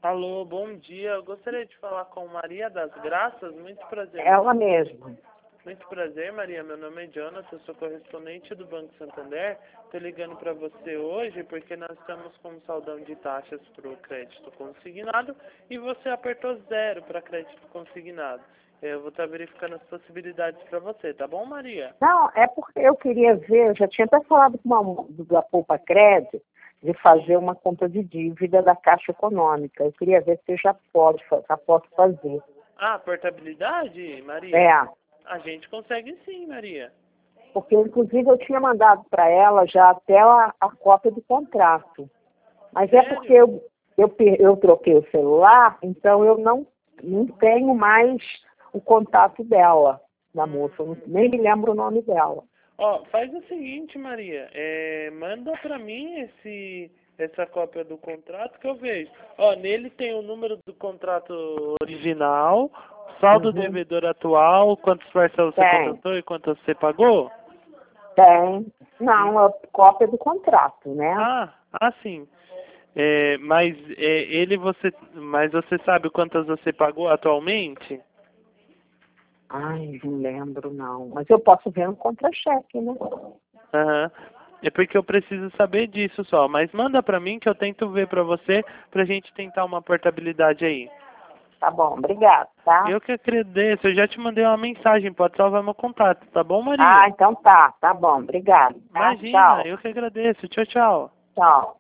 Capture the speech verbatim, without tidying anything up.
Alô, bom dia. Eu gostaria de falar com Maria das Graças. Muito prazer. Ela mesma. Muito prazer, Maria. Meu nome é Jonathan, eu sou correspondente do Banco Santander. Estou ligando para você hoje porque nós estamos com um saldão de taxas para o crédito consignado e você apertou zero para crédito consignado. Eu vou estar verificando as possibilidades para você, tá bom, Maria? Não, é porque eu queria ver, eu já tinha até falado com uma do- da Poupa Crédito de fazer uma conta de dívida da Caixa Econômica. Eu queria ver se eu já pode, fa- já posso fazer. Ah, portabilidade, Maria? É, A gente consegue sim, Maria. porque inclusive eu tinha mandado para ela já até a, a cópia do contrato. Mas é Sério? porque eu, eu, per- eu troquei o celular, então eu não, não tenho mais o contato dela, da moça. Eu não- nem me lembro o nome dela. Ó, faz o seguinte, Maria, é, manda pra mim esse, essa cópia do contrato que eu vejo. Ó, nele tem o número do contrato original, saldo Uhum. devedor atual, quantas parcelas você Tem. contratou e quantas você pagou? Tem. Não, a cópia do contrato, né? Ah, ah, sim. É, mas é, ele você, mas você sabe quantas você pagou atualmente? Ai, não lembro, não. Mas eu posso ver no contra-cheque, né? Aham. É porque eu preciso saber disso só. Mas manda pra mim que eu tento ver pra você pra gente tentar uma portabilidade aí. Tá bom, obrigado, tá? Eu que agradeço. Eu já te mandei uma mensagem. Pode salvar meu contato, tá bom, Ah, Maria? então tá, tá bom, obrigado, tá? Imagina, Tchau, eu que agradeço. Tchau, tchau. tchau.